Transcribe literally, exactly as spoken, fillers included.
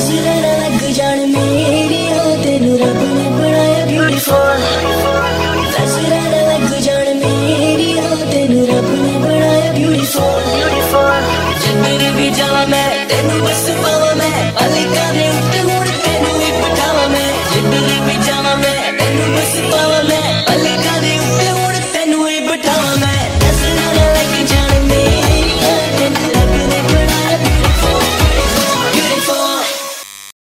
नजर ना लग जान मेरी हो तेनू रब ने बनाया ब्यूटीफुल नजर ना लग जान मेरी हो तेनू रब ने बनाया ब्यूटीफुल जिधर भी जावा मैं तेनू बस पावा मैं पलकां दे उत्ते हुण तेनू ही बिठावा मैं जिधर भी जावा मैं तेनू बस पावा मैं पलकां दे उत्ते हुण तेनू ही बिठावा मैं